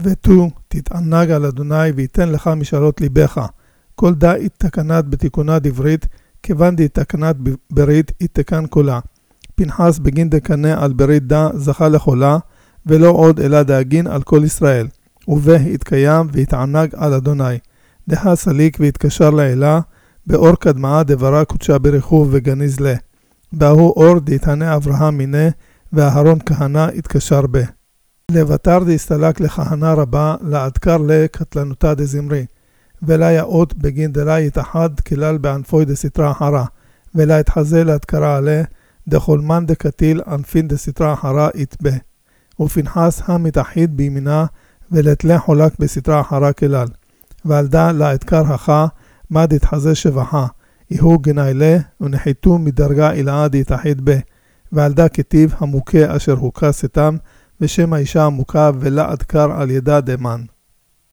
ותו תתענג על אדוני ויתן לך משאלות ליבך. כל דא תקנת בתיקונה דברית, כיוון די תקנת ברית יתקן כולה. פנחס בגין דקנה על ברית דא זכה לחולה, ולא עוד אלא דאגין על כל ישראל. ובה התקיים והתענג על אדוני. דהה סליק והתקשר לאלה, באור קדמאה דברה קודשה ברכוב וגניז לה. באהו אור דהתענה אברהם מיני, ואהרון כהנה התקשר בה. לבטר דהסתלק לכהנה רבה, לעדכר לקטלנותה דזמרי. ולה יאות בגין דלה יתחד כלל בענפוי דסתרה אחרה, ולה יתחזה להתקרה עליה, דחולמן דקטיל ענפין דסתרה אחרה יתבה. ופנחס המתחיד בימינה, ולתלה חולק בסתרה אחרה כלל. ועלדה להתקר הכה, מה דתחזה שבחה, יהו גנאי לה, ונחתו מדרגה אלעד יתחיד בה. ועלדה כתיב המוכה אשר הוקה סתם, ושם האישה המוכה ולה עדכר על ידה דמן.